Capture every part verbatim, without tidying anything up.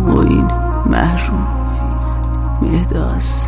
معین محروم مهداس.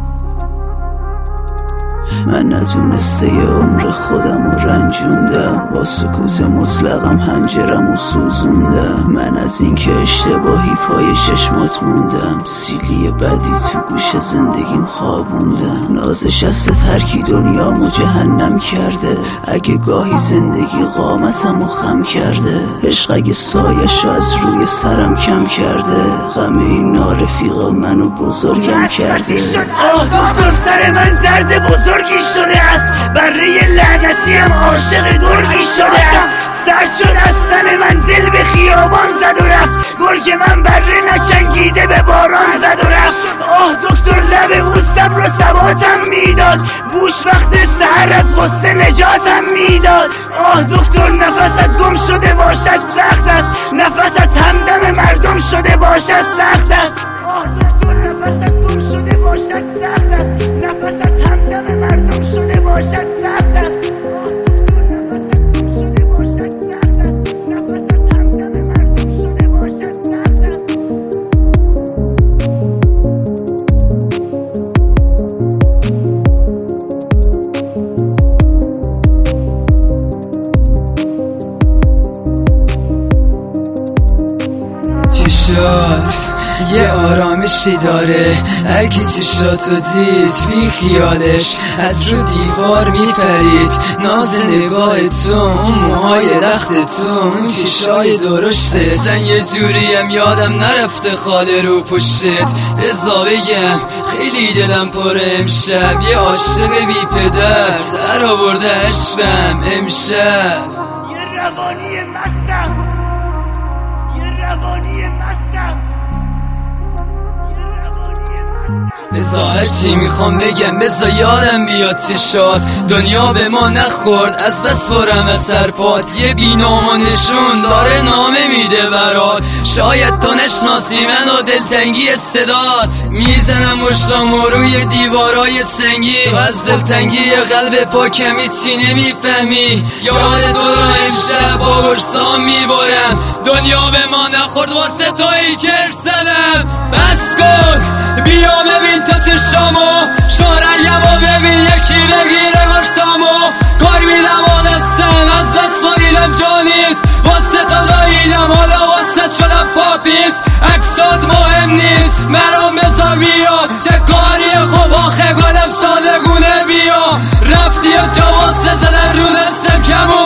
من نتونسته یه عمر خودم رو رنجوندم، با سکوت مطلقم هنجرم و سوزوندم. من از این که اشتباهی پای چشمات موندم، سیلی بدی تو گوش زندگیم خوابوندم. نازش از ترکی دنیامو جهنم کرده، اگه گاهی زندگی قامتمو خم کرده. عشق اگه سایشو از روی سرم کم کرده، غم این نارفیقا منو بزرگم کرده. آه دکتر سر من درد بزرگی شده است، بره لعنتی هم عاشق گرگی شده است. سر شد از تن من دل به خیابان زد و رفت، گرگ من بره نچنگیده به باران زد و رفت. آه دکتر لب او صبر و ثباتم میداد، بوش وقت سحر از غصه نجاتم میداد. آه دکتر نفست گم شده باشد سخت است، نفست همدم مردم شده باشد سخت است. آه دکتر نفست گم شده باشد سخت است، نفست همدم مردم شده باشد سخت است. یه آرامشی داره هر کی چشاتو دید، بی خیالش از رو دیوار میپرید. ناز نگاه تو، اون موهای رخت تو، اون چشای درشته. اصلا یه جوریم یادم نرفته خاله رو پشتت. رضا بگم خیلی دلم پره امشب، یه عاشق بی پدر در آورده عشقم امشب. یه روانی مستم، یه روانی مستم. بزا هرچی میخوام بگم، بزا یادم بیاد چشات. دنیا به ما نخورد از بس برم از سرپات، یه بینام و نشون داره نامه میده برات. شاید تو نشناسی من و دلتنگی صدات، میزنم مشتام و روی دیوارای سنگی. تو از دلتنگی قلب پاکم هیچی نمیفهمی، یاد تو رو امشب با برسام میبرم. دنیا به ما نخورد واسه تو ای کرسنم. بس کن بیا ببین تا چشامو، شارعیم و ببین یکی بگیره ورسامو. کار میدم و دستم از دست فریدم جا نیست، واسه تا داییدم حالا واسه شدم پاپیت. عکسات مهم نیست مرام بذار بیا، چه کاری خوب آخه گلم سادگونه بیا. رفتی و جواسه زدن رو دستم کمون